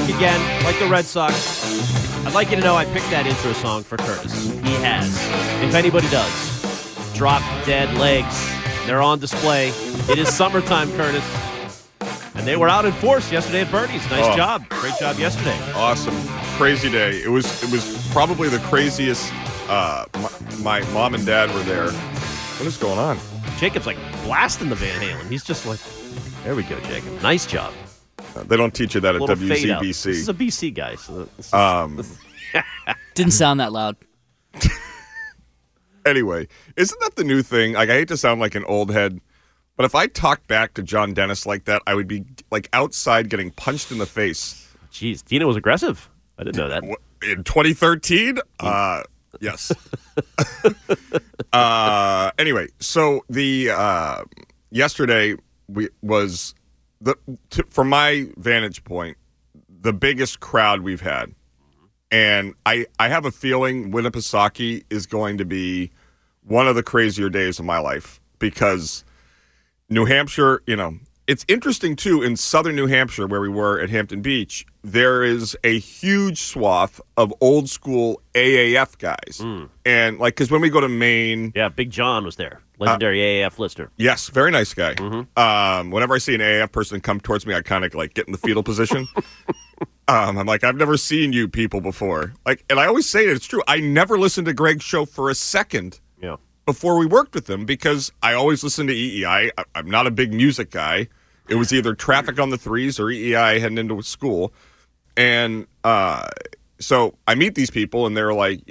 again, like the Red Sox. I'd like you to know I picked that intro song for Curtis. He has. If anybody does. Drop dead legs. They're on display. It is summertime, Curtis. And they were out in force yesterday at Bernie's. Nice job. Great job yesterday. Awesome. Crazy day. It was probably the craziest. My mom and dad were there. What is going on? Jacob's like blasting the Van Halen. He's just like, there we go, Jacob. Nice job. They don't teach you that at WZBC. This is a BC guy. So Didn't sound that loud. Anyway, isn't that the new thing? Like, I hate to sound like an old head, but if I talked back to John Dennis like that, I would be like outside getting punched in the face. Jeez, Dina was aggressive. I didn't know that. In 2013? Yes. Anyway, so the yesterday was from my vantage point, the biggest crowd we've had. And I have a feeling Winnipesaukee is going to be one of the crazier days of my life because New Hampshire, it's interesting, too, in southern New Hampshire, where we were at Hampton Beach, there is a huge swath of old school AAF guys. And, because when we go to Maine... Yeah, Big John was there. Legendary AAF listener. Yes, very nice guy. Mm-hmm. Whenever I see an AAF person come towards me, I kind of, get in the fetal position. I'm like, I've never seen you people before. And I always say it, it's true. I never listened to Greg's show for a second before we worked with him because I always listen to EEI. I'm not a big music guy. It was either Traffic on the Threes or EEI heading into school. And so I meet these people, and they're like,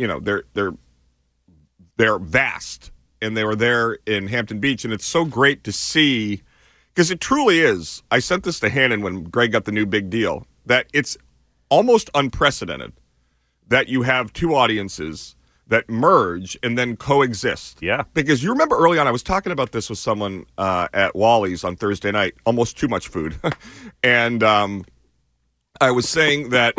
they're vast. And they were there in Hampton Beach, and it's so great to see, because it truly is. I sent this to Hannon when Greg got the new big deal, that it's almost unprecedented that you have two audiences that merge and then coexist. Yeah. Because you remember early on, I was talking about this with someone at Wally's on Thursday night, almost too much food. And I was saying that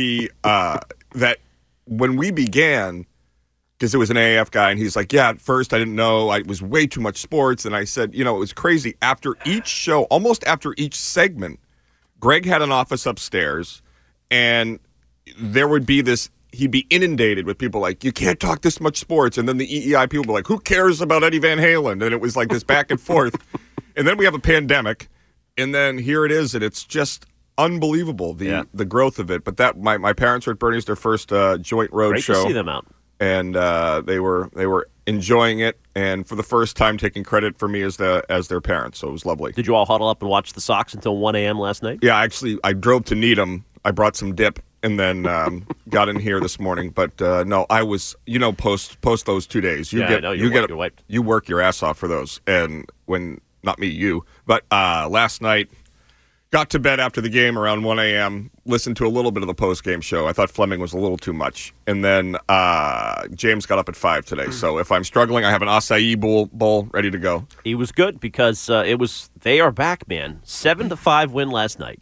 that when we began, because it was an AAF guy, and he's like, yeah, at first I didn't know. It was way too much sports. And I said, it was crazy. After each show, almost after each segment, Greg had an office upstairs, and there would be he'd be inundated with people like, you can't talk this much sports. And then the EEI people were like, who cares about Eddie Van Halen? And it was like this back and forth. And then we have a pandemic, and then here it is, and it's just unbelievable, the growth of it. But my parents were at Bernie's, their first joint road Great show. Great to see them out. And they were enjoying it, and for the first time taking credit for me as their parents. So it was lovely. Did you all huddle up and watch the Sox until 1 a.m. last night? Yeah, actually, I drove to Needham. I brought some dip, and then got in here this morning. But no, I was post those 2 days. You're wiped. You work your ass off for those, and not me, you. But last night. Got to bed after the game around 1 a.m., listened to a little bit of the post-game show. I thought Fleming was a little too much. And then James got up at 5 today. So if I'm struggling, I have an acai bowl ready to go. He was good because they are back, man. 7-5 win last night.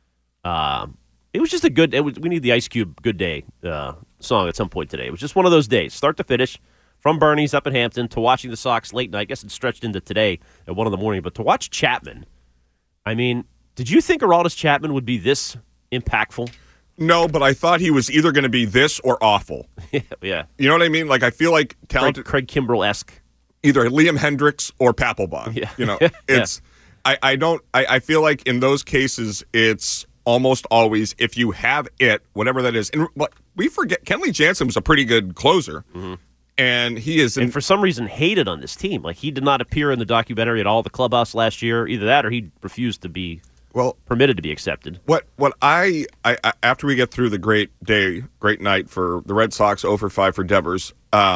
It was just we need the Ice Cube Good Day song at some point today. It was just one of those days, start to finish, from Bernie's up in Hampton to watching the Sox late night. I guess it stretched into today at 1 a.m. But to watch Chapman, I mean... Did you think Aroldis Chapman would be this impactful? No, but I thought he was either going to be this or awful. Yeah. You know what I mean? I feel like talented. Craig Kimbrell-esque. Either Liam Hendricks or Papelbon. Yeah. It's. I feel like in those cases, it's almost always if you have it, whatever that is. And we forget Kenley Jansen was a pretty good closer. Mm-hmm. And he is, and for some reason, hated on this team. He did not appear in the documentary at all, the clubhouse last year. Either that, or he refused to be permitted to be accepted. What I after we get through the great night for the Red Sox, 0-5 for Devers.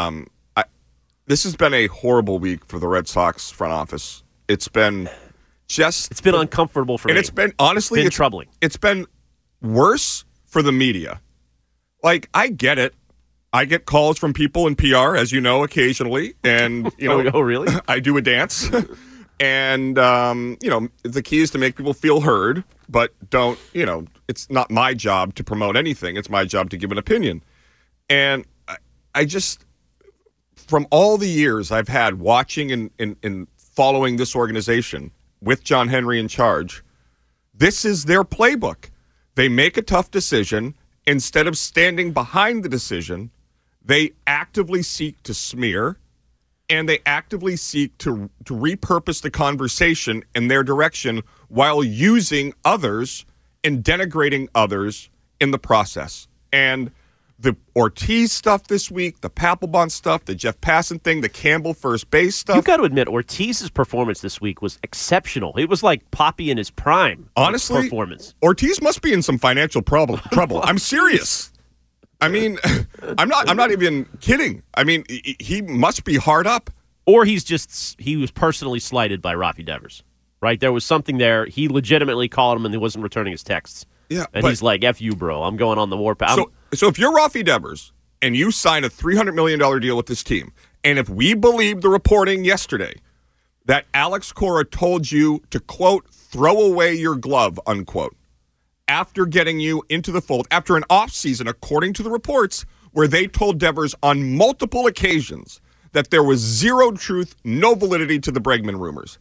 This has been a horrible week for the Red Sox front office. It's been uncomfortable for me. And it's been honestly troubling. It's been worse for the media. I get it. I get calls from people in PR, as you know, occasionally, and Oh, really? I do a dance, and the key is to make people feel heard, but don't. It's not my job to promote anything. It's my job to give an opinion, and I just, from all the years I've had watching and following this organization with John Henry in charge, this is their playbook. They make a tough decision. Instead of standing behind the decision, they actively seek to smear, and they actively seek to repurpose the conversation in their direction while using others and denigrating others in the process. And the Ortiz stuff this week, the Papelbon stuff, the Jeff Passan thing, the Campbell first base stuff. You've got to admit, Ortiz's performance this week was exceptional. It was like Poppy in his prime. Honestly, performance. Ortiz must be in some financial trouble. I'm serious. I mean, I'm not even kidding. I mean, he must be hard up. Or he was personally slighted by Rafi Devers, right? There was something there. He legitimately called him and he wasn't returning his texts. Yeah, and he's like, F you, bro. I'm going on the warpath. So if you're Rafi Devers and you sign a $300 million deal with this team, and if we believe the reporting yesterday that Alex Cora told you to, quote, throw away your glove, unquote, after getting you into the fold, after an offseason, according to the reports, where they told Devers on multiple occasions that there was zero truth, no validity to the Bregman rumors.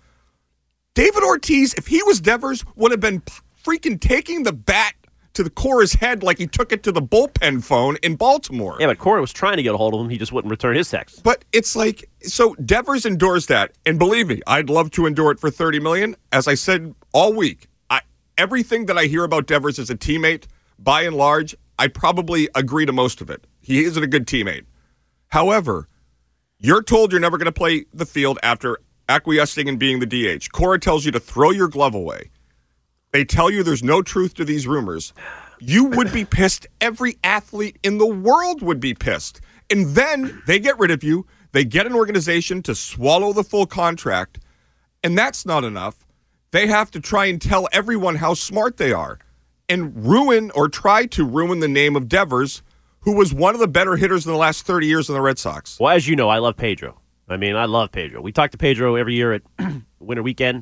David Ortiz, if he was Devers, would have been freaking taking the bat to the Cora's head like he took it to the bullpen phone in Baltimore. Yeah, but Cora was trying to get a hold of him. He just wouldn't return his text. But it's like, so Devers endures that. And believe me, I'd love to endure it for $30 million. As I said all week, everything that I hear about Devers as a teammate, by and large, I probably agree to most of it. He isn't a good teammate. However, you're told you're never going to play the field after acquiescing and being the DH. Cora tells you to throw your glove away. They tell you there's no truth to these rumors. You would be pissed. Every athlete in the world would be pissed. And then they get rid of you. They get an organization to swallow the full contract. And that's not enough. They have to try and tell everyone how smart they are and ruin or try to ruin the name of Devers, who was one of the better hitters in the last 30 years in the Red Sox. Well, as you know, I love Pedro. I love Pedro. We talk to Pedro every year at Winter Weekend,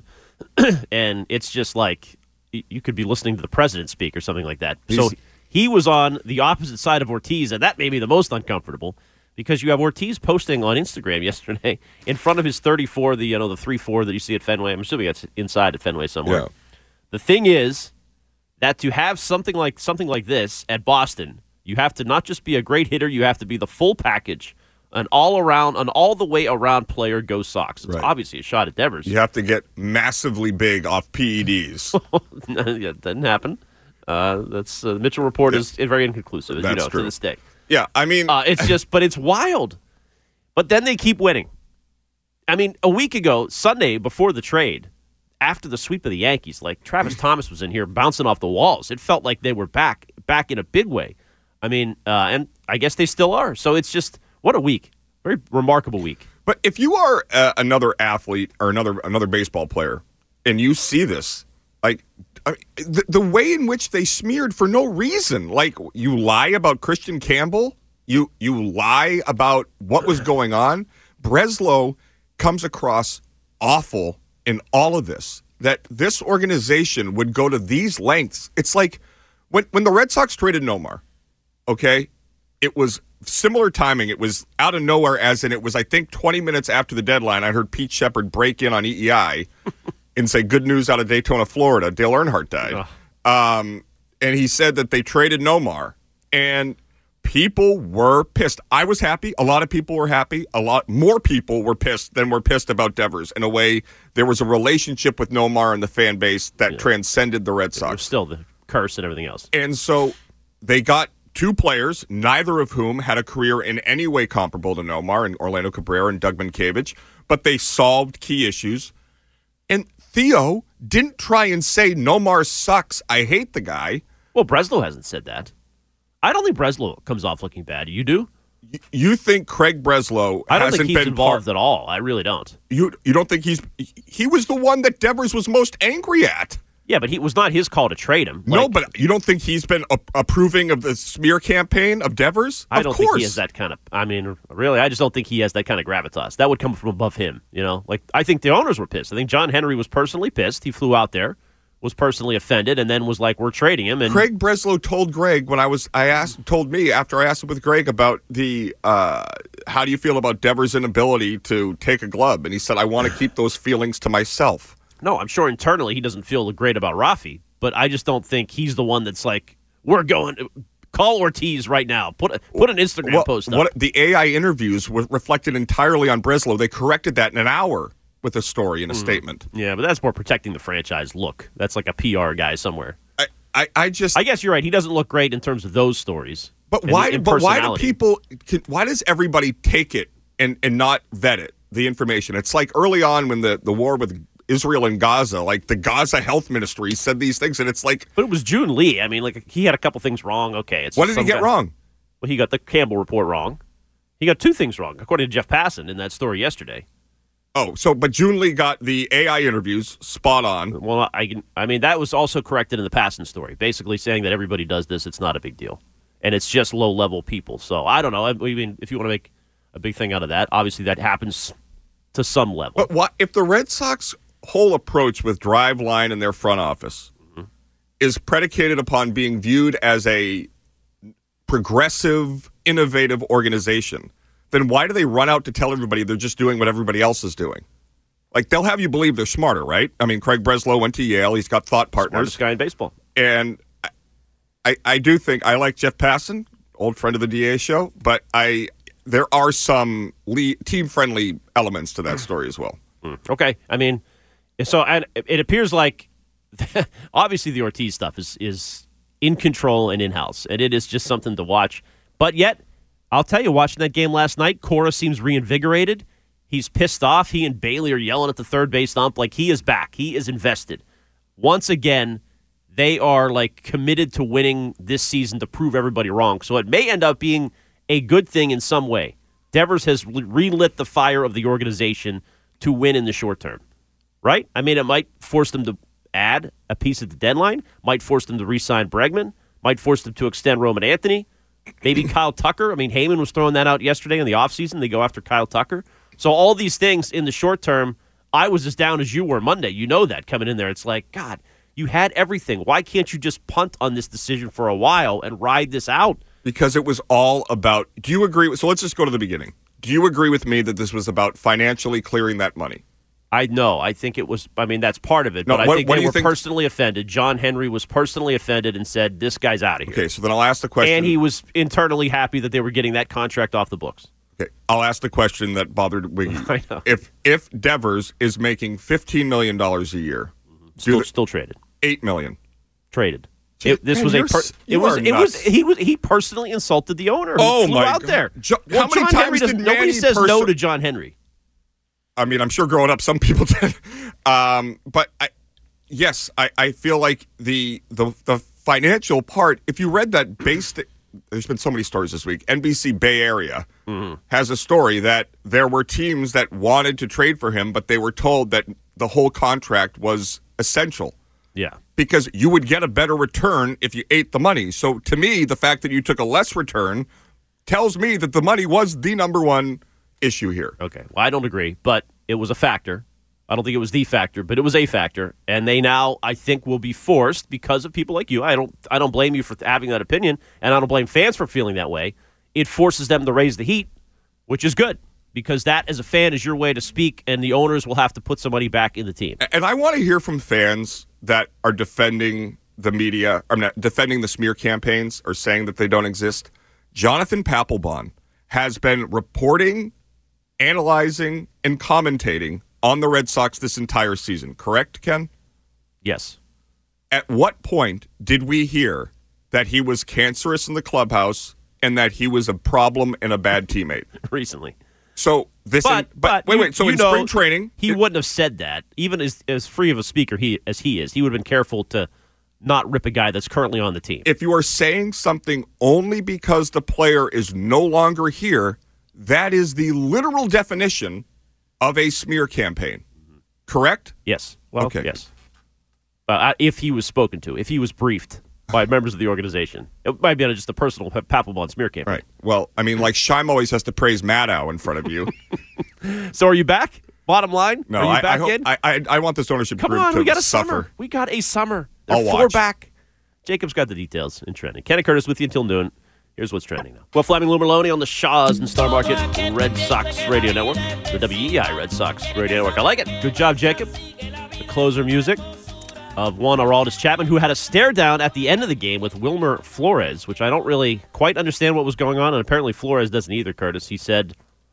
and it's just like you could be listening to the president speak or something like that. So he was on the opposite side of Ortiz, and that made me the most uncomfortable because you have Ortiz posting on Instagram yesterday in front of his 34, the 3-4 that you see at Fenway. I'm assuming that's inside at Fenway somewhere. Yeah. The thing is that to have something like this at Boston, you have to not just be a great hitter, you have to be the full package, an all-the-way around player. Go Sox. It's obviously a shot at Devers. You have to get massively big off PEDs. Yeah, it doesn't happen. That's the Mitchell report is very inconclusive, as you know, to this day. Yeah, but it's wild. But then they keep winning. A week ago, Sunday before the trade, after the sweep of the Yankees, like Travis Thomas was in here bouncing off the walls. It felt like they were back in a big way. And I guess they still are. So it's just, what a week. Very remarkable week. But if you are another athlete or another baseball player and you see this, like the way in which they smeared for no reason, like you lie about Christian Campbell, you lie about what was going on. Breslow comes across awful in all of this, that this organization would go to these lengths. It's like when the Red Sox traded Nomar, okay, it was similar timing. It was out of nowhere, as in it was, I think, 20 minutes after the deadline. I heard Pete Shepard break in on EEI and say, good news out of Daytona, Florida. Dale Earnhardt died. And he said that they traded Nomar, and people were pissed. I was happy. A lot of people were happy. A lot more people were pissed than were pissed about Devers. In a way, there was a relationship with Nomar and the fan base that transcended the Red Sox. There's still the curse and everything else. And so they got two players, neither of whom had a career in any way comparable to Nomar, and Orlando Cabrera and Doug Minkiewicz, but they solved key issues. And Theo didn't try and say, Nomar sucks, I hate the guy. Well, Breslow hasn't said that. I don't think Breslow comes off looking bad. You do? You think Craig Breslow I don't hasn't think he's been involved at all. I really don't. You don't think he was the one that Devers was most angry at? Yeah, but it was not his call to trade him. No, but you don't think he's been approving of the smear campaign of Devers? I don't think he has that kind of, really, I just don't think he has that kind of gravitas. That would come from above him, I think the owners were pissed. I think John Henry was personally pissed. He flew out there, was personally offended, and then was like, we're trading him. And Craig Breslow told Greg told me after I asked him with Greg about the, how do you feel about Devers' inability to take a glove? And he said, I want to keep those feelings to myself. No, I'm sure internally he doesn't feel great about Rafi, but I just don't think he's the one that's like, we're going call Ortiz right now. Put an Instagram post up. The AI interviews were reflected entirely on Breslow. They corrected that in an hour with a story and a statement. Yeah, but that's more protecting the franchise look. That's like a PR guy somewhere. I guess you're right. He doesn't look great in terms of those stories. But why do people? Why does everybody take it and not vet it? The information. It's like early on when the war with Israel and Gaza, like the Gaza Health Ministry said these things, and it's like. But it was June Lee. I mean, like he had a couple things wrong. Okay, what did he get wrong? Well, he got the Campbell report wrong. He got two things wrong, according to Jeff Passan in that story yesterday. Oh, but June Lee got the AI interviews spot on. Well, I mean, that was also corrected in the Passan story, basically saying that everybody does this. It's not a big deal. And it's just low-level people. So, I don't know. I mean, if you want to make a big thing out of that, obviously that happens to some level. But what if the Red Sox whole approach with Driveline and their front office is predicated upon being viewed as a progressive, innovative organization, then why do they run out to tell everybody they're just doing what everybody else is doing? Like, they'll have you believe they're smarter, right? I mean, Craig Breslow went to Yale. He's got thought partners. Smartest guy in baseball. And I do think I like Jeff Passan, old friend of the DA show, but there are some team-friendly elements to that story as well. Okay. I mean, so and it appears like obviously the Ortiz stuff is in control and in-house, and it is just something to watch. But yet, I'll tell you, watching that game last night, Cora seems reinvigorated. He's pissed off. He and Bailey are yelling at the third base ump like he is back. He is invested. Once again, they are like committed to winning this season to prove everybody wrong. So it may end up being a good thing in some way. Devers has relit the fire of the organization to win in the short term, right? I mean, it might force them to add a piece at the deadline, might force them to re-sign Bregman, might force them to extend Roman Anthony, maybe Kyle Tucker. I mean, Heyman was throwing that out yesterday in the offseason. They go after Kyle Tucker. So all these things in the short term, I was as down as you were Monday. You know that coming in there. It's like, God, you had everything. Why can't you just punt on this decision for a while and ride this out? Because it was all about, do you agree? So let's just go to the beginning. Do you agree with me that this was about financially clearing that money? I know. I think it was, I mean, that's part of it. No, but I think they were personally offended. John Henry was personally offended and said, this guy's out of here. Okay, so then I'll ask the question. And he was internally happy that they were getting that contract off the books. Okay, I'll ask the question that bothered Wiggy. I know. If Devers is making $15 million a year. Still traded. $8 million. Traded. He personally insulted the owner who flew out there. How many times did nobody says no to John Henry? I mean, I'm sure growing up, some people did. But I feel like the financial part. If you read that there's been so many stories this week. NBC Bay Area has a story that there were teams that wanted to trade for him, but they were told that the whole contract was essential. Yeah. Because you would get a better return if you ate the money. So to me, the fact that you took a less return tells me that the money was the number one issue here. Okay. Well, I don't agree, but it was a factor. I don't think it was the factor, but it was a factor. And they now, I think, will be forced because of people like you. I don't blame you for having that opinion, and I don't blame fans for feeling that way. It forces them to raise the heat, which is good. Because that, as a fan, is your way to speak, and the owners will have to put somebody back in the team. And I want to hear from fans that are defending the media, defending the smear campaigns, or saying that they don't exist. Jonathan Papelbon has been reporting, analyzing, and commentating on the Red Sox this entire season. Correct, Ken? Yes. At what point did we hear that he was cancerous in the clubhouse and that he was a problem and a bad teammate? Recently. So this, but wait. So in spring training, he wouldn't have said that. Even as free of a speaker as he is, he would have been careful to not rip a guy that's currently on the team. If you are saying something only because the player is no longer here, that is the literal definition of a smear campaign. Correct? Yes. Well, okay. Yes. If he was spoken to, if he was briefed by members of the organization. It might be on just a personal Papelbon smear campaign. Right. Well, I mean, like Scheim always has to praise Maddow in front of you. So are you back? Bottom line? No, are you back in? I want this ownership group to we got a suffer. Summer. We got a summer. I'll They're watch. 4 back. Jacob's got the details in trending. Kenny Curtis with you until noon. Here's what's trending now. Well, Fleming Lou Maloney on the Shaws and Star Market Red Sox Radio Network. The WEI Red Sox Radio Network. I like it. Good job, Jacob. The closer music. of one Aroldis Chapman, who had a stare down at the end of the game with Wilmer Flores, which I don't really quite understand what was going on, and apparently Flores doesn't either, Curtis. He said,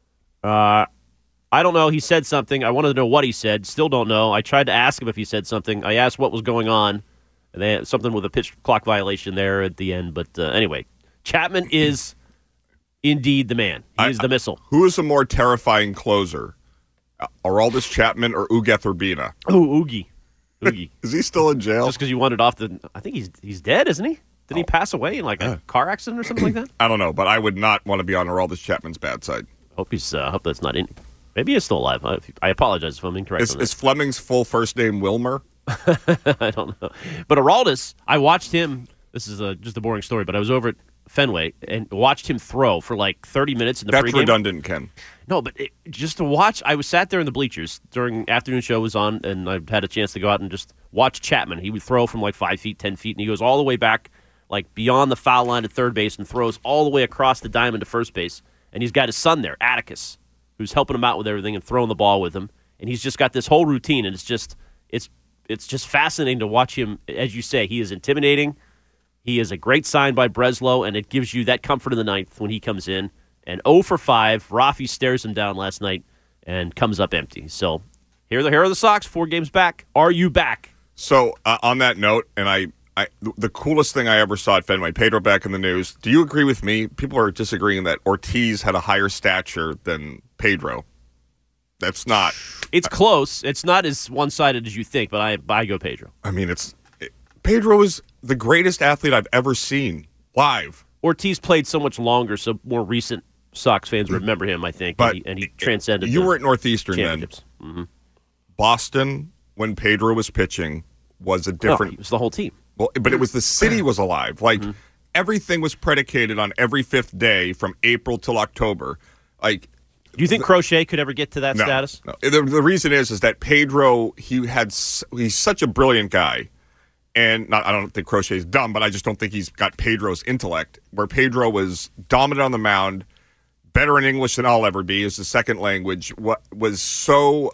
I don't know. He said something. I wanted to know what he said. Still don't know. I tried to ask him if he said something. I asked what was going on, and they had something with a pitch clock violation there at the end. But anyway, Chapman is indeed the man. He is the missile. Who is a more terrifying closer, Aroldis Chapman or Ugueth Urbina? Oh, Oogie. Is he still in jail? Just because you wanted off the... I think he's dead, isn't he? Did he pass away in like a car accident or something like that? I don't know, but I would not want to be on Aroldis Chapman's bad side. Hope that's not in... Maybe he's still alive. I apologize if I'm incorrect on this. Is Fleming's full first name Wilmer? I don't know. But Aroldis, I watched him... This is just a boring story, but I was over at Fenway and watched him throw for like 30 minutes in the pregame. That's redundant, Ken. No, but just to watch, I was sat there in the bleachers during afternoon show was on, and I had a chance to go out and just watch Chapman. He would throw from like 5 feet, 10 feet, and he goes all the way back, like beyond the foul line at third base, and throws all the way across the diamond to first base. And he's got his son there, Atticus, who's helping him out with everything and throwing the ball with him. And he's just got this whole routine, and it's just fascinating to watch him. As you say, he is intimidating. He is a great sign by Breslow, and it gives you that comfort in the ninth when he comes in. And 0 for 5, Rafi stares him down last night and comes up empty. So here are the Sox, 4 games back. Are you back? So on that note, and the coolest thing I ever saw at Fenway, Pedro back in the news. Do you agree with me? People are disagreeing that Ortiz had a higher stature than Pedro. That's not. It's close. It's not as one-sided as you think, but I go Pedro. I mean, Pedro is the greatest athlete I've ever seen live. Ortiz played so much longer, so more recent Sox fans remember him, I think, but and he transcended. You were at Northeastern then. Mm-hmm. Boston, when Pedro was pitching, was a different. No, it was the whole team. Well, but it was the city was alive. Like everything was predicated on every fifth day from April till October. Like, do you think Crochet could ever get to that status? No. The reason is that Pedro he's such a brilliant guy. And I don't think Crochet's dumb, but I just don't think he's got Pedro's intellect. Where Pedro was dominant on the mound, better in English than I'll ever be, is the second language. What was so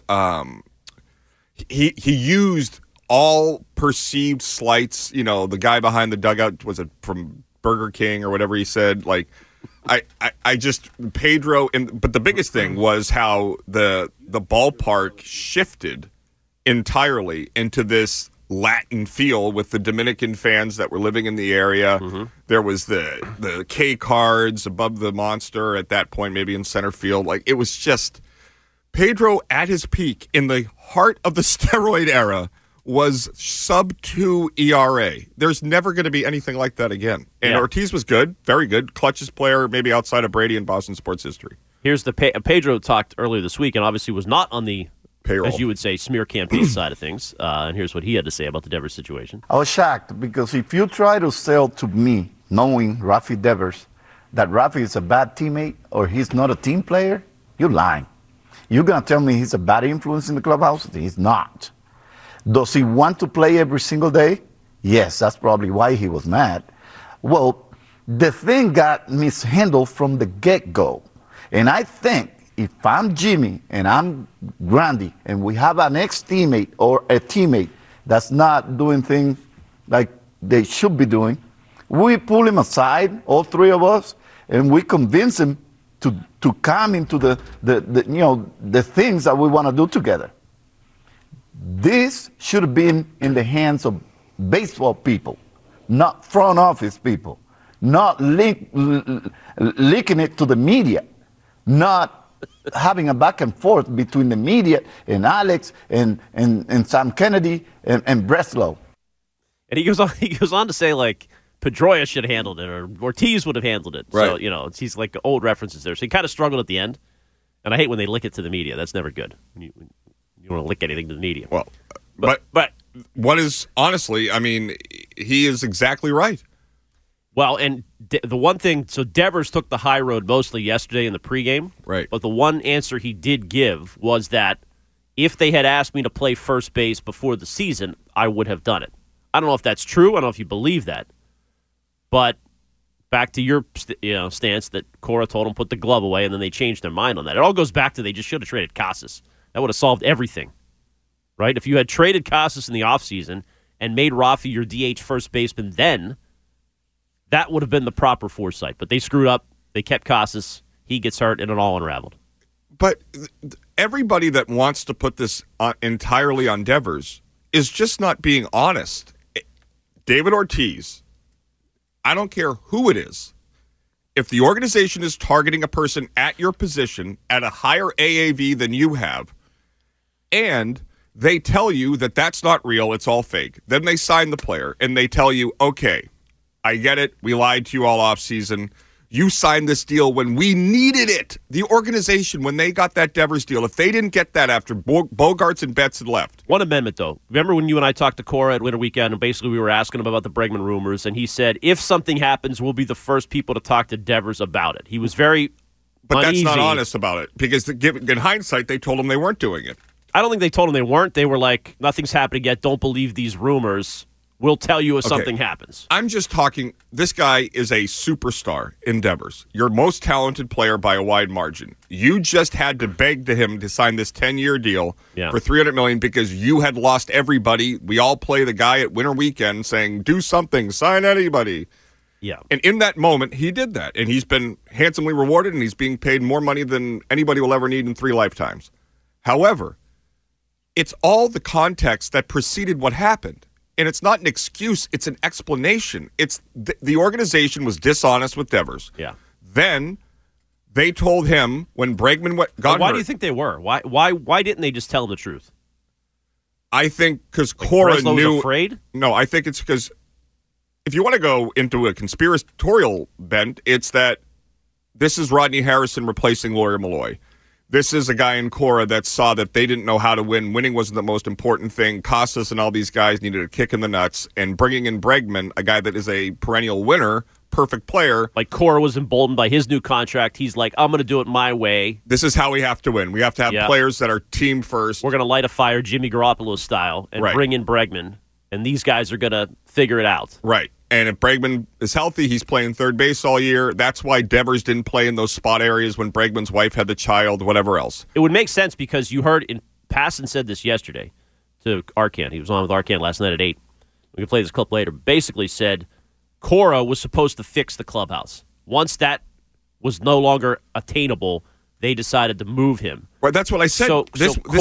he used all perceived slights. You know, the guy behind the dugout, was it from Burger King or whatever he said? Like, I just Pedro. But the biggest thing was how the ballpark shifted entirely into this Latin feel with the Dominican fans that were living in the area. Mm-hmm. There was the K cards above the monster at that point, maybe in center field. Like, it was just Pedro at his peak in the heart of the steroid era was sub-2 ERA. There's never going to be anything like that again. And Ortiz was good, very good, clutchest player maybe outside of Brady in Boston sports history. Here's the Pedro talked earlier this week and obviously was not on the payroll, as you would say, smear campaign side of things. And here's what he had to say about the Devers situation. I was shocked because if you try to sell to me, knowing Rafi Devers, that Rafi is a bad teammate or he's not a team player, you're lying. You're going to tell me he's a bad influence in the clubhouse? He's not. Does he want to play every single day? Yes, that's probably why he was mad. Well, the thing got mishandled from the get-go. And I think if I'm Jimmy and I'm Grandy and we have an ex-teammate or a teammate that's not doing things like they should be doing, we pull him aside, all three of us, and we convince him to come into the things that we want to do together. This should have been in the hands of baseball people, not front office people, not leaking it to the media, not having a back and forth between the media and Alex and Sam Kennedy and Breslow. And he goes on to say, like, Pedroia should have handled it, or Ortiz would have handled it. Right. So, he's like old references there. So he kind of struggled at the end. And I hate when they lick it to the media. That's never good. You want to lick anything to the media. Well, but what is, honestly, I mean, he is exactly right. Well, and the one thing, so Devers took the high road mostly yesterday in the pregame. Right. But the one answer he did give was that if they had asked me to play first base before the season, I would have done it. I don't know if that's true. I don't know if you believe that. But back to your stance that Cora told him put the glove away, and then they changed their mind on that. It all goes back to they just should have traded Casas. That would have solved everything, right? If you had traded Casas in the offseason and made Rafi your DH first baseman then, that would have been the proper foresight. But they screwed up. They kept Casas. He gets hurt, and it all unraveled. But everybody that wants to put this entirely on Devers is just not being honest. David Ortiz, I don't care who it is. If the organization is targeting a person at your position at a higher AAV than you have, and they tell you that that's not real, it's all fake, then they sign the player and they tell you, okay, I get it, we lied to you all offseason. You signed this deal when we needed it. The organization, when they got that Devers deal, if they didn't get that after Bogarts and Betts had left. One amendment, though. Remember when you and I talked to Cora at Winter Weekend, and basically we were asking him about the Bregman rumors, and he said, if something happens, we'll be the first people to talk to Devers about it. He was very But uneasy. That's not honest about it, because in hindsight, they told him they weren't doing it. I don't think they told him they weren't. They were like, nothing's happening yet. Don't believe these rumors. We'll tell you if something happens. I'm just talking, this guy is a superstar in Devers. Your most talented player by a wide margin. You just had to beg to him to sign this 10-year deal for $300 million because you had lost everybody. We all play the guy at Winter Weekend saying, do something, sign anybody. Yeah. And in that moment, he did that. And he's been handsomely rewarded, and he's being paid more money than anybody will ever need in 3 lifetimes. However, it's all the context that preceded what happened. And it's not an excuse, it's an explanation. It's the organization was dishonest with Devers. Yeah. Then they told him when Bregman got hurt. Why do you think they were? Why didn't they just tell him the truth? I think because Cora Breslow knew. was afraid? No, I think it's because if you want to go into a conspiratorial bent, it's that this is Rodney Harrison replacing Lawyer Malloy. This is a guy in Cora that saw that they didn't know how to win. Winning wasn't the most important thing. Casas and all these guys needed a kick in the nuts. And bringing in Bregman, a guy that is a perennial winner, perfect player. Like Cora was emboldened by his new contract. He's like, I'm going to do it my way. This is how we have to win. We have to have players that are team first. We're going to light a fire Jimmy Garoppolo style and bring in Bregman. And these guys are going to figure it out. Right. And if Bregman is healthy, he's playing third base all year. That's why Devers didn't play in those spot areas when Bregman's wife had the child, whatever else. It would make sense because you heard Passan said this yesterday to Arcand. He was on with Arcand last night at 8. We can play this clip later. Basically said Cora was supposed to fix the clubhouse. Once that was no longer attainable, they decided to move him. Right, that's what I said. So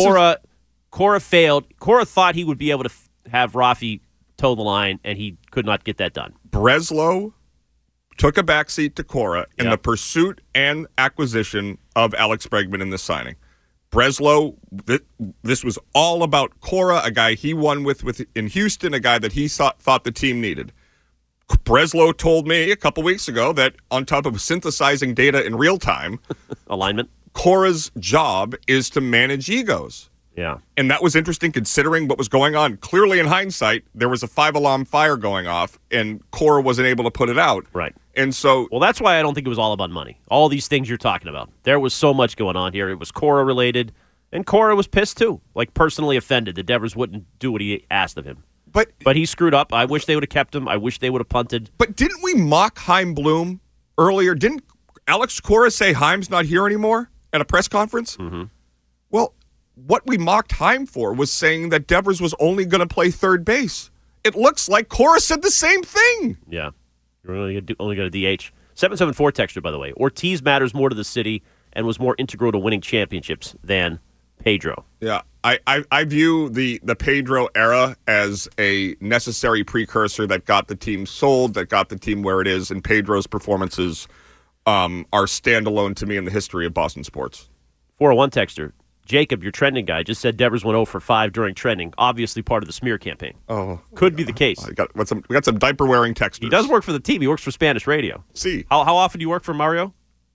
Cora failed. Cora thought he would be able to have Rafi toe the line, and he could not get that done. Breslow took a backseat to Cora in the pursuit and acquisition of Alex Bregman in this signing. Breslow, this was all about Cora, a guy he won with in Houston, a guy that he thought the team needed. Breslow told me a couple weeks ago that on top of synthesizing data in real time, alignment, Cora's job is to manage egos. Yeah. And that was interesting considering what was going on. Clearly, in hindsight, there was a 5-alarm fire going off, and Cora wasn't able to put it out. Right. And so... Well, that's why I don't think it was all about money. All these things you're talking about. There was so much going on here. It was Cora-related, and Cora was pissed, too. Like, personally offended that Devers wouldn't do what he asked of him. But he screwed up. I wish they would have kept him. I wish they would have punted. But didn't we mock Chaim Bloom earlier? Didn't Alex Cora say Chaim's not here anymore at a press conference? Mm-hmm. Well... What we mocked Chaim for was saying that Devers was only going to play third base. It looks like Cora said the same thing. Yeah. You're only going to DH. 774 texture, by the way. Ortiz matters more to the city and was more integral to winning championships than Pedro. Yeah. I view the Pedro era as a necessary precursor that got the team sold, that got the team where it is, and Pedro's performances are standalone to me in the history of Boston sports. 401 texture. Jacob, your trending guy, just said Devers went 0 for 5 during trending. Obviously part of the smear campaign. Oh. Could be the case. We got some diaper-wearing texters. He does work for the team. He works for Spanish radio. See. How often do you work for Mario?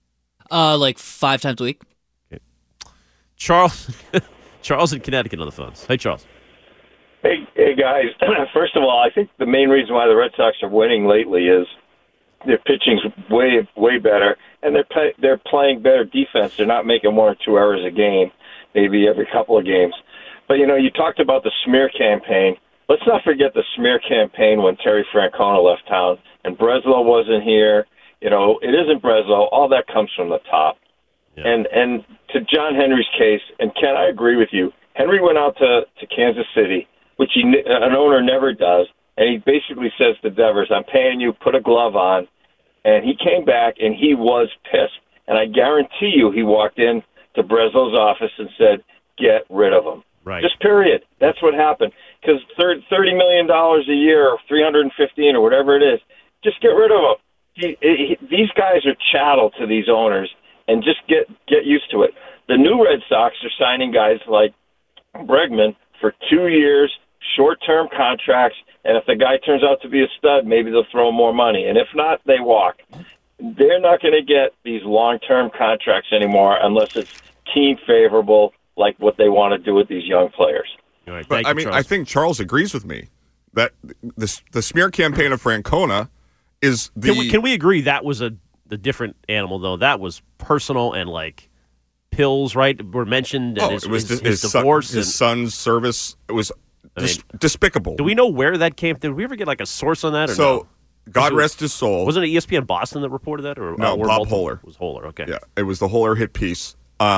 Like 5 times a week. Okay. Charles in Connecticut on the phones. Hey, Charles. Hey, guys. First of all, I think the main reason why the Red Sox are winning lately is their pitching's way better, and they're playing better defense. They're not making 1 or 2 errors a game, maybe every couple of games. But, you talked about the smear campaign. Let's not forget the smear campaign when Terry Francona left town and Breslow wasn't here. It isn't Breslow. All that comes from the top. Yeah. And to John Henry's case, and Ken, I agree with you. Henry went out to Kansas City, which an owner never does. And he basically says to Devers, I'm paying you, put a glove on. And he came back, and he was pissed. And I guarantee you he walked in to Breslo's office and said, get rid of him. Right. Just period. That's what happened. Because $30 million a year, or $315 or whatever it is, just get rid of him. These guys are chattel to these owners, and just get used to it. The new Red Sox are signing guys like Bregman for 2 years, short-term contracts, and if the guy turns out to be a stud, maybe they'll throw more money. And if not, they walk. They're not going to get these long-term contracts anymore unless it's team favorable, like what they want to do with these young players. Right, but I think Charles agrees with me that the smear campaign of Francona is the. Can we agree that was the different animal though? That was personal and like pills, right? Were mentioned. And it was his divorce, his son's service. It was despicable. Do we know where that came? Did we ever get like a source on that? Or no? God rest his soul. Wasn't it ESPN Boston that reported that, or no? Bob Holler. It was Holler. Okay. Yeah, it was the Holler hit piece.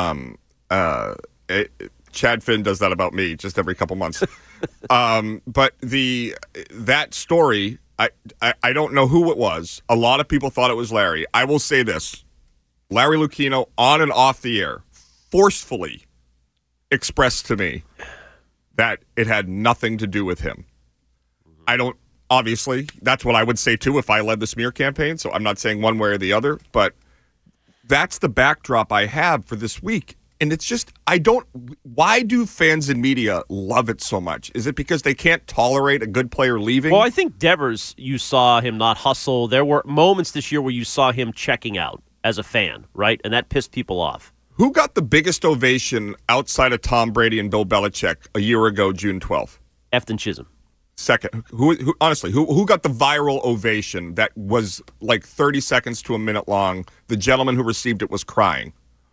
Chad Finn does that about me just every couple months. But that story, I don't know who it was. A lot of people thought it was Larry. I will say this. Larry Lucchino, on and off the air, forcefully expressed to me that it had nothing to do with him. Obviously, that's what I would say too if I led the smear campaign, so I'm not saying one way or the other, but that's the backdrop I have for this week. And it's just, why do fans and media love it so much? Is it because they can't tolerate a good player leaving? Well, I think Devers, you saw him not hustle. There were moments this year where you saw him checking out as a fan, right? And that pissed people off. Who got the biggest ovation outside of Tom Brady and Bill Belichick a year ago, June 12th? Efton Chisholm. Second, who honestly, who got the viral ovation that was like 30 seconds to a minute long? The gentleman who received it was crying.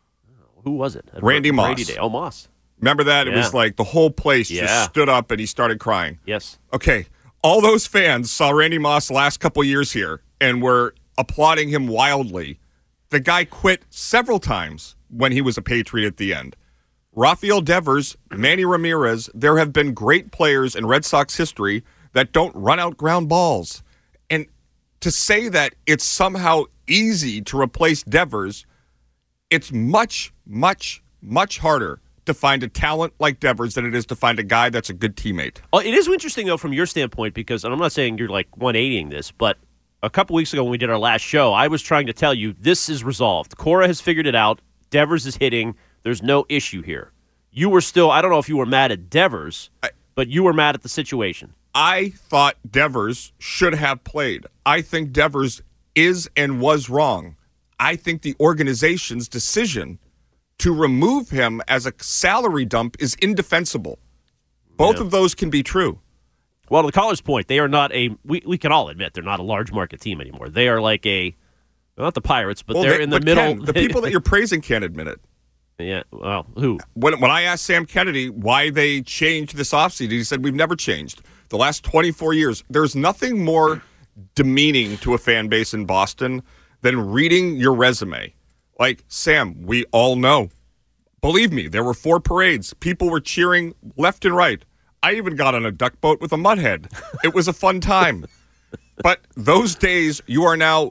Who was it? Randy Moss. Brady Day. Oh, Moss. Remember that? Yeah. It was like the whole place just stood up and he started crying. Yes. Okay, all those fans saw Randy Moss the last couple years here and were applauding him wildly. The guy quit several times when he was a Patriot at the end. Rafael Devers, Manny Ramirez, there have been great players in Red Sox history that don't run out ground balls. And to say that it's somehow easy to replace Devers, it's much, much, much harder to find a talent like Devers than it is to find a guy that's a good teammate. Well, it is interesting, though, from your standpoint, because, and I'm not saying you're like 180ing this, but a couple weeks ago when we did our last show, I was trying to tell you this is resolved. Cora has figured it out. Devers is hitting. There's no issue here. You were still, I don't know if you were mad at Devers, but you were mad at the situation. I thought Devers should have played. I think Devers is and was wrong. I think the organization's decision to remove him as a salary dump is indefensible. Both of those can be true. Well, to the caller's point, they are not we can all admit they're not a large market team anymore. They are like not the Pirates, but they're in the middle. The people that you're praising can't admit it. Yeah, well, who? When I asked Sam Kennedy why they changed this offseason, he said, we've never changed. The last 24 years, there's nothing more demeaning to a fan base in Boston than reading your resume. Like, Sam, we all know. Believe me, there were 4 parades. People were cheering left and right. I even got on a duck boat with a mudhead. It was a fun time. But those days, you are now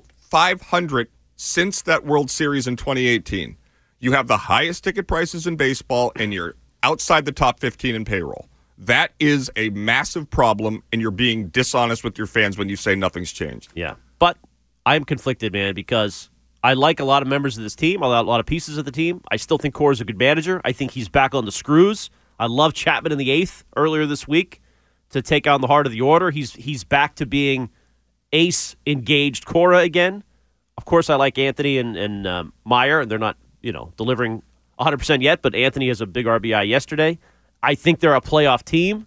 500 since that World Series in 2018. You have the highest ticket prices in baseball, and you're outside the top 15 in payroll. That is a massive problem, and you're being dishonest with your fans when you say nothing's changed. Yeah, but I'm conflicted, man, because I like a lot of members of this team, a lot of pieces of the team. I still think Cora's a good manager. I think he's back on the screws. I love Chapman in the 8th earlier this week to take on the heart of the order. He's back to being ace-engaged Cora again. Of course, I like Anthony and Meyer, and they're not delivering 100% yet, but Anthony has a big RBI yesterday. I think they're a playoff team.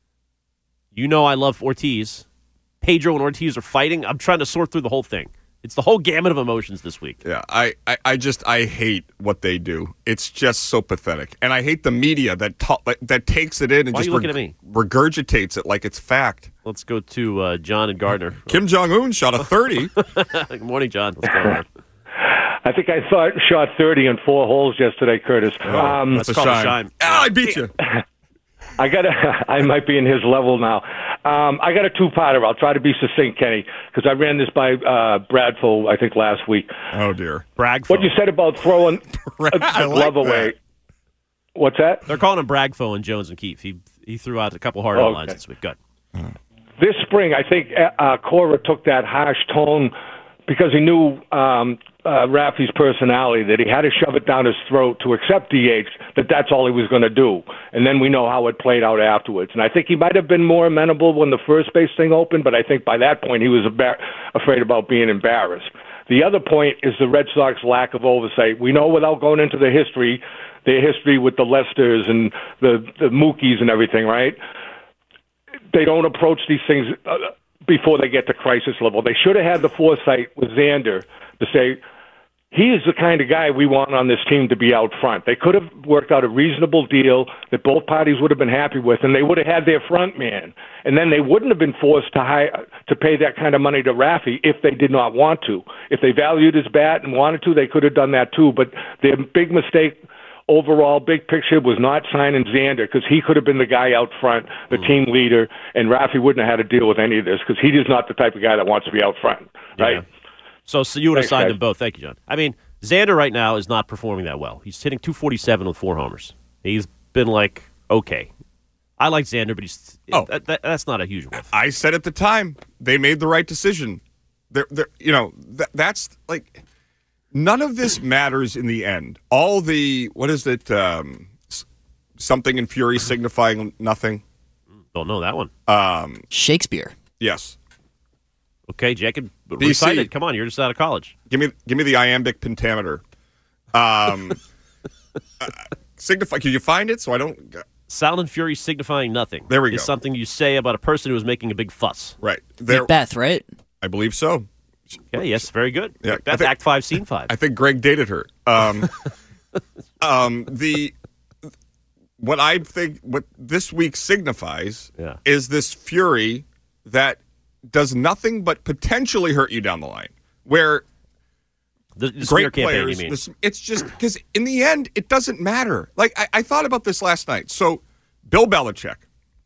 I love Ortiz. Pedro and Ortiz are fighting. I'm trying to sort through the whole thing. It's the whole gamut of emotions this week. Yeah, I hate what they do. It's just so pathetic. And I hate the media that takes it in and Why just are you looking at me? Regurgitates it like it's fact. Let's go to John and Gardner. Kim Jong-un shot a 30. Good morning, John. What's going on? I think I shot 30 in 4 holes yesterday, Curtis. That's a shame. shame. I beat you. I might be in his level now. I got a two-parter. I'll try to be succinct, Kenny, because I ran this by Bradful, I think, last week. Oh, dear. Bragfo. What you said about throwing the glove away. What's that? They're calling him Bragfo and Jones and Keefe. He threw out a couple hard lines this week. Good. This spring, I think Cora took that harsh tone because he knew Rafi's personality, that he had to shove it down his throat to accept DH, that's all he was going to do. And then we know how it played out afterwards. And I think he might have been more amenable when the first base thing opened, but I think by that point he was afraid about being embarrassed. The other point is the Red Sox lack of oversight. We know without going into their history with the Lesters and the Mookies and everything, right? They don't approach these things before they get to crisis level. They should have had the foresight with Xander to say, he is the kind of guy we want on this team to be out front. They could have worked out a reasonable deal that both parties would have been happy with, and they would have had their front man. And then they wouldn't have been forced to pay that kind of money to Rafi if they did not want to. If they valued his bat and wanted to, they could have done that too. But their big mistake overall, big picture, was not signing Xander, because he could have been the guy out front, the team leader, and Rafi wouldn't have had to deal with any of this, because he is not the type of guy that wants to be out front, right? Yeah. So you would have signed guys. them both. Thank you, John. I mean, Xander right now is not performing that well. He's hitting .247 with 4 homers. He's been okay. I like Xander, but that's not a huge whiff. I said at the time, they made the right decision. That's like, none of this matters in the end. All the, what is it, something in Fury signifying nothing? Don't know that one. Shakespeare. Yes. Okay, Jacob, BC. recite it. Come on, you're just out of college. Give me the iambic pentameter. Signify. Can you find it so I don't? Sound and fury signifying nothing. There we go. Is something you say about a person who is making a big fuss. Right there. Macbeth, right? I believe so. Okay, yes, very good. Yeah, That's Act 5, Scene 5. I think Greg dated her. What this week signifies is this fury that does nothing but potentially hurt you down the line. Where the great campaign, players, you mean? it's just because in the end it doesn't matter. Like I thought about this last night. So Bill Belichick,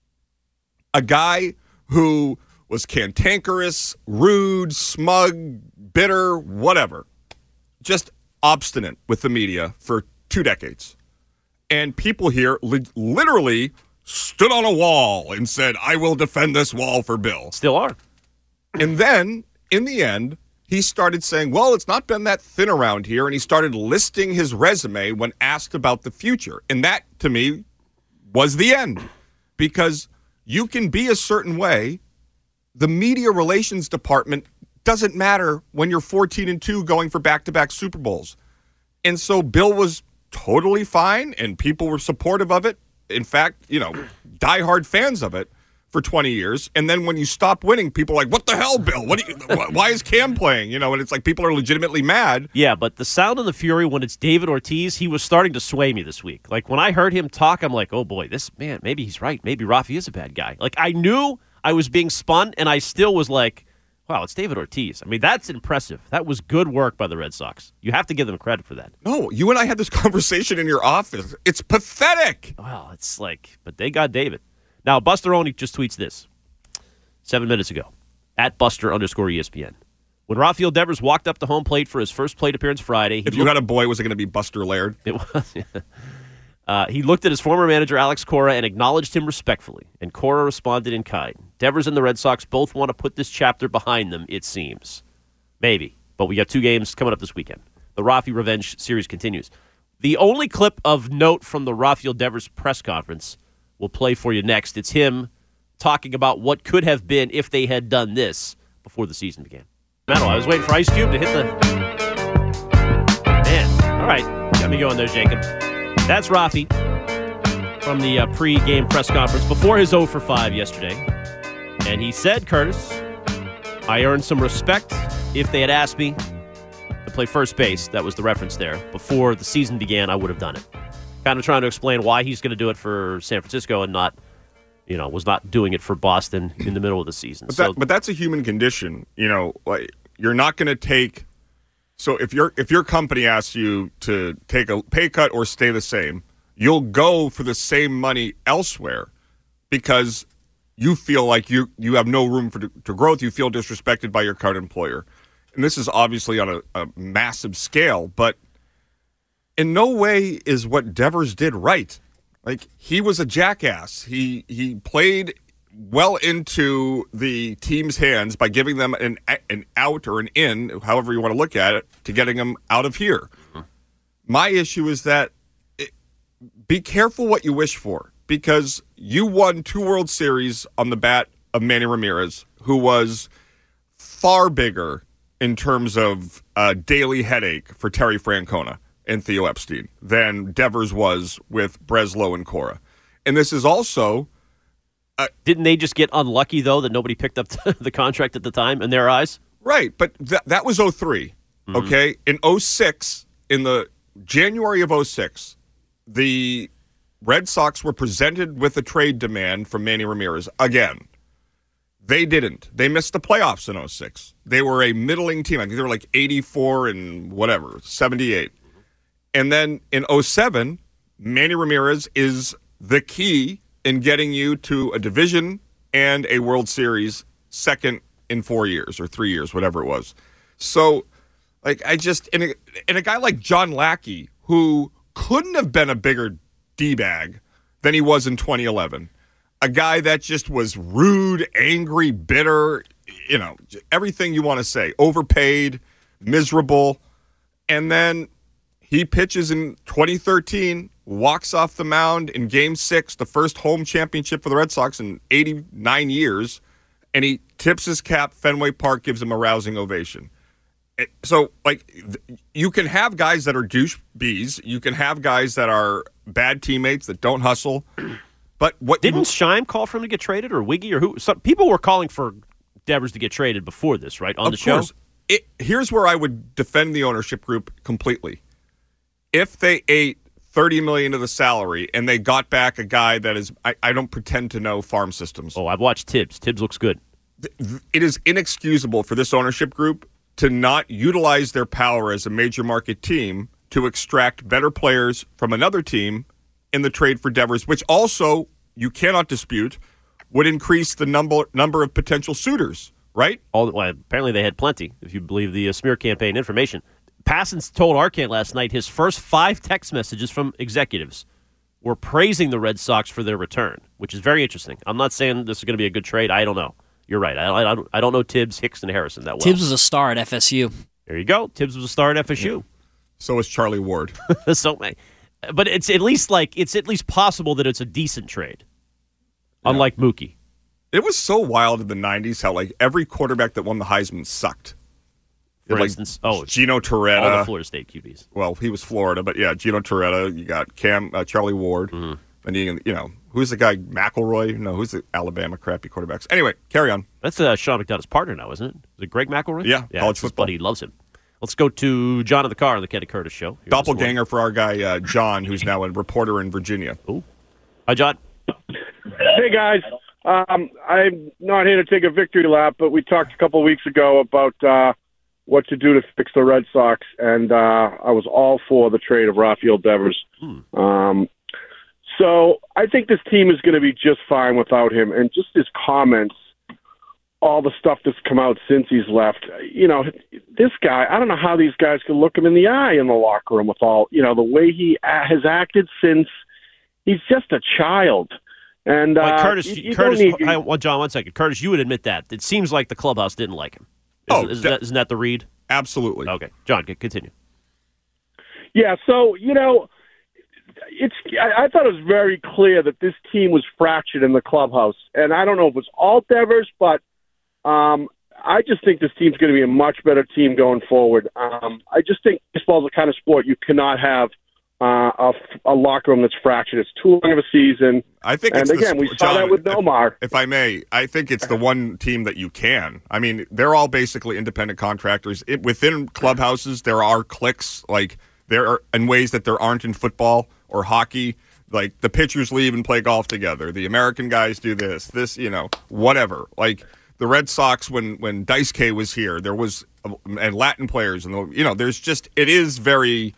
a guy who was cantankerous, rude, smug, bitter, whatever, just obstinate with the media for 2 decades. And people here literally stood on a wall and said, I will defend this wall for Bill. Still are. And then, in the end, he started saying, well, it's not been that thin around here. And he started listing his resume when asked about the future. And that, to me, was the end. Because you can be a certain way. The media relations department doesn't matter when you're 14-2 going for back-to-back Super Bowls. And so Bill was totally fine, and people were supportive of it. In fact, diehard fans of it for 20 years. And then when you stop winning, people are like, what the hell, Bill? Why is Cam playing? And it's like people are legitimately mad. Yeah, but the sound and the fury when it's David Ortiz, he was starting to sway me this week. Like, when I heard him talk, I'm like, oh, boy, this man, maybe he's right. Maybe Rafi is a bad guy. Like, I knew I was being spun, and I still was like, wow, it's David Ortiz. I mean, that's impressive. That was good work by the Red Sox. You have to give them credit for that. No, you and I had this conversation in your office. It's pathetic. Well, it's like, but they got David. Now, Buster Olney just tweets this 7 minutes ago, at Buster_ESPN. When Rafael Devers walked up to home plate for his first plate appearance Friday. If you had a boy, was it going to be Buster Laird? It was, yeah. He looked at his former manager, Alex Cora, and acknowledged him respectfully. And Cora responded in kind. Devers and the Red Sox both want to put this chapter behind them, it seems. Maybe. But we got 2 games coming up this weekend. The Rafi Revenge series continues. The only clip of note from the Rafael Devers press conference we'll play for you next. It's him talking about what could have been if they had done this before the season began. Metal, I was waiting for Ice Cube to hit the... Man, all right. Got me going there, Jacob. That's Rafi from the pre-game press conference before his 0 for 5 yesterday. And he said, Curtis, I earned some respect. If they had asked me to play first base, that was the reference there, before the season began, I would have done it. Kind of trying to explain why he's going to do it for San Francisco and not, was not doing it for Boston in the middle of the season. But that's a human condition. Like, you're not going to take. So if your company asks you to take a pay cut or stay the same, you'll go for the same money elsewhere. because you feel like you have no room to growth. You feel disrespected by your current employer. And this is obviously on a massive scale, but in no way is what Devers did right. Like, he was a jackass. He played well into the team's hands by giving them an out or an in, however you want to look at it, to getting them out of here. Mm-hmm. My issue is that be careful what you wish for, because you won 2 World Series on the bat of Manny Ramirez, who was far bigger in terms of a daily headache for Terry Francona and Theo Epstein than Devers was with Breslow and Cora. And this is also... didn't they just get unlucky, though, that nobody picked up the contract at the time in their eyes? Right, but that was 03, okay? In 06, in the January of 06, the Red Sox were presented with a trade demand from Manny Ramirez again. They didn't. They missed the playoffs in 06. They were a middling team. I think they were like 84 and whatever, 78. And then in 07, Manny Ramirez is the key in getting you to a division and a World Series, second in 4 years or 3 years, whatever it was. So, like, and a guy like John Lackey, who couldn't have been a bigger D-bag than he was in 2011. A guy that just was rude, angry, bitter, everything you want to say, overpaid, miserable. And then he pitches in 2013, walks off the mound in Game 6, the first home championship for the Red Sox in 89 years, and he tips his cap. Fenway Park gives him a rousing ovation. So, like, you can have guys that are douche bees. You can have guys that are bad teammates that don't hustle. But what didn't Scheim call for him to get traded, or Wiggy, or who? Some people were calling for Devers to get traded before this, right? On the show. Here's where I would defend the ownership group completely. If they ate $30 million of the salary and they got back a guy that is, I don't pretend to know farm systems. Oh, I've watched Tibbs. Tibbs looks good. It is inexcusable for this ownership group to not utilize their power as a major market team to extract better players from another team in the trade for Devers, which also, you cannot dispute, would increase the number of potential suitors, right? Apparently they had plenty, if you believe the smear campaign information. Passons told Arcand last night his first 5 text messages from executives were praising the Red Sox for their return, which is very interesting. I'm not saying this is going to be a good trade. I don't know. You're right. I don't know Tibbs, Hicks, and Harrison that well. Tibbs was a star at FSU. There you go. Tibbs was a star at FSU. Yeah. So was Charlie Ward. But it's at least possible that it's a decent trade, unlike Mookie. It was so wild in the 90s how, like, every quarterback that won the Heisman sucked. For instance, Gino Torretta. All the Florida State QBs. Well, he was Florida, but yeah, Gino Torretta. You got Charlie Ward. Mm-hmm. And who's the guy, McElroy? No, who's the Alabama crappy quarterbacks? Anyway, carry on. That's Sean McDonough's partner now, isn't it? Is it Greg McElroy? Yeah, college football. Buddy loves him. Let's go to John in the car on the Kenny Curtis Show. Doppelganger for our guy, John, who's now a reporter in Virginia. Ooh. Hi, John. Hey, guys. I'm not here to take a victory lap, but we talked a couple of weeks ago about what to do to fix the Red Sox, and I was all for the trade of Rafael Devers. So I think this team is going to be just fine without him, and just his comments, all the stuff that's come out since he's left. This guy, I don't know how these guys can look him in the eye in the locker room with all, the way he has acted since. He's just a child. And Curtis, John, 1 second. Curtis, you would admit that. It seems like the clubhouse didn't like him. Isn't that the read? Absolutely. Okay. John, continue. Yeah, so, I thought it was very clear that this team was fractured in the clubhouse. And I don't know if it's all Devers, but I just think this team's going to be a much better team going forward. I just think baseball's the kind of sport you cannot have a locker room that's fractured. It's too long of a season. I think, and again, we saw that with Nomar. If I may, I think it's the one team that you can. I mean, they're all basically independent contractors. Within clubhouses, there are cliques, like there are in ways that there aren't in football or hockey. Like the pitchers leave and play golf together. The American guys do this, whatever. Like the Red Sox, when Daisuke was here, there was and Latin players, and there's just it is very.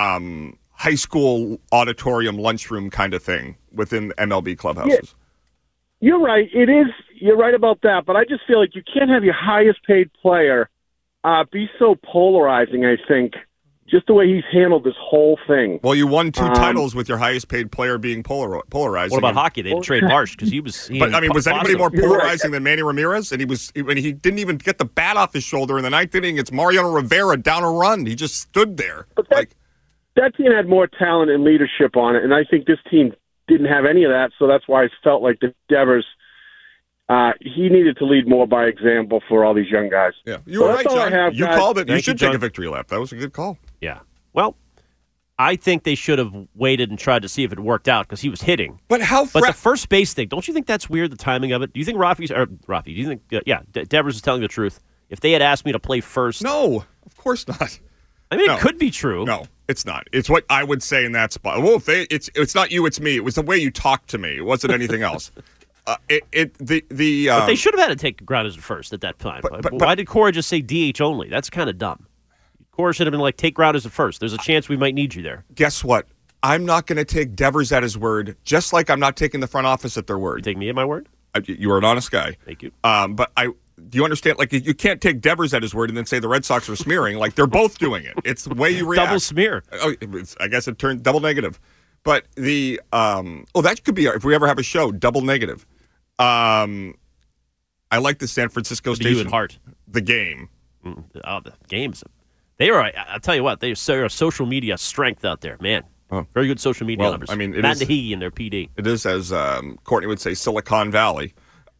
High school auditorium lunchroom kind of thing within MLB clubhouses. You're right. It is. You're right about that. But I just feel like you can't have your highest paid player be so polarizing, I think, just the way he's handled this whole thing. Well, you won 2 titles with your highest paid player being polarizing. What about hockey? They didn't trade Marsh because he was. But I mean, was anybody more polarizing than Manny Ramirez? And he didn't even get the bat off his shoulder in the 9th inning. It's Mariano Rivera down a run. He just stood there. But that team had more talent and leadership on it, and I think this team didn't have any of that. So that's why I felt like the Devers. He needed to lead more by example for all these young guys. Yeah, you were right, John. You called it. You should take John. a victory lap. That was a good call. Yeah. Well, I think they should have waited and tried to see if it worked out because he was hitting. But the first base thing, don't you think that's weird, the timing of it? Do you think Rafi, do you think, Devers is telling the truth? If they had asked me to play first. No, of course not. I mean, it could be true. No, it's not. It's what I would say in that spot. Well, it's not you, it's me. It was the way you talked to me. It wasn't anything else. But they should have had to take grounders at first at that time. Why did Cora just say DH only? That's kind of dumb. Cora should have been like, take grounders at first. There's a chance we might need you there. Guess what? I'm not going to take Devers at his word, just like I'm not taking the front office at their word. You take me at my word? You are an honest guy. Thank you. But do you understand? Like, you can't take Devers at his word and then say the Red Sox are smearing. Like, they're both doing it. It's the way you react. Double smear. I guess it turned double negative. But that could be, if we ever have a show, double negative. I like the San Francisco station. You and Hart. The Game. The Games. I'll tell you what, they are social media strength out there, man. Oh. Very good social media numbers. I mean, Matt Nahee and their PD. It is, as Courtney would say, Silicon Valley.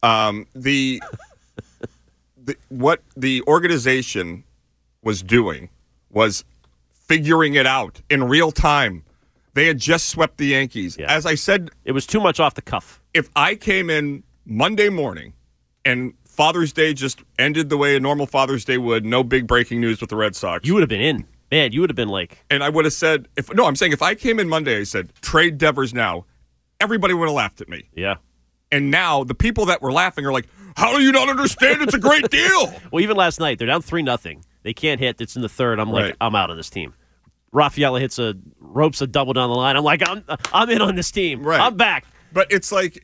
What the organization was doing was figuring it out in real time. They had just swept the Yankees. Yeah. As I said, it was too much off the cuff. If I came in Monday morning and Father's Day just ended the way a normal Father's Day would, no big breaking news with the Red Sox. You would have been in. Man, you would have been like... And I would have said... I'm saying if I came in Monday, I said, trade Devers now, everybody would have laughed at me. Yeah. And now the people that were laughing are like, how do you not understand? It's a great deal. Well, even last night, they're down 3-0. They can't hit. It's in the third. I'm like, I'm out of this team. Rafaela ropes a double down the line. I'm like, I'm in on this team. Right. I'm back. But it's like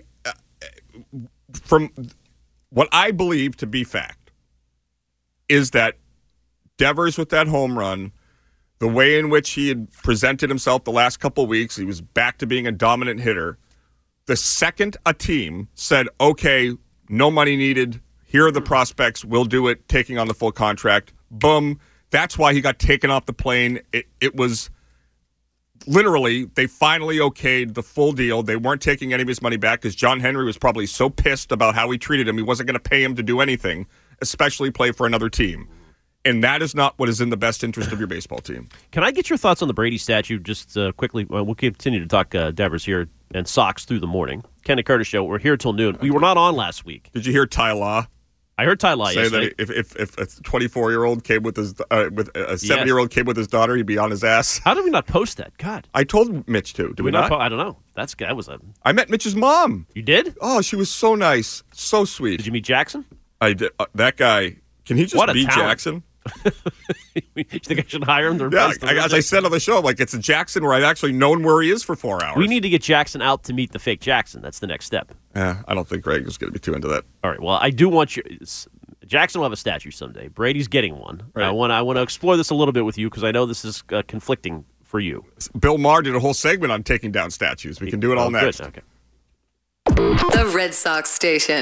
from what I believe to be fact is that Devers with that home run, the way in which he had presented himself the last couple of weeks, he was back to being a dominant hitter. The second a team said, okay, no money needed, here are the prospects, we'll do it, taking on the full contract, boom, that's why he got taken off the plane. It was literally, they finally okayed the full deal. They weren't taking any of his money back because John Henry was probably so pissed about how he treated him, he wasn't going to pay him to do anything, especially play for another team. And that is not what is in the best interest of your baseball team. Can I get your thoughts on the Brady statue just quickly? We'll continue to talk Devers here and Sox through the morning. Ken and Curtis Show, we're here till noon. We were not on last week. Did you hear Ty Law? I heard Ty Law say that if a 24-year-old came with his with a 7-year-old came with his daughter, he'd be on his ass. How did we not post that? God, I told Mitch to. Did we not? I don't know. That was a. I met Mitch's mom. You did? Oh, she was so nice, so sweet. Did you meet Jackson? I did. That guy. Can he just be Jackson? You think I should hire him? As I said on the show, I'm like, it's a Jackson where I've actually known where he is for 4 hours. We need to get Jackson out to meet the fake Jackson. That's the next step. I don't think Greg is going to be too into that. All right. Well, I do want you. Jackson will have a statue someday. Brady's getting one. Right. I want to explore this a little bit with you because I know this is conflicting for you. Bill Maher did a whole segment on taking down statues. We can do it all next. Good. Okay. The Red Sox Station.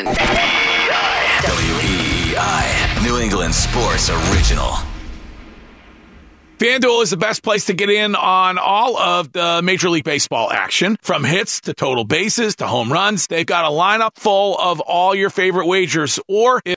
WEEI, New England Sports Original. FanDuel is the best place to get in on all of the Major League Baseball action. From hits to total bases to home runs, they've got a lineup full of all your favorite wagers. Or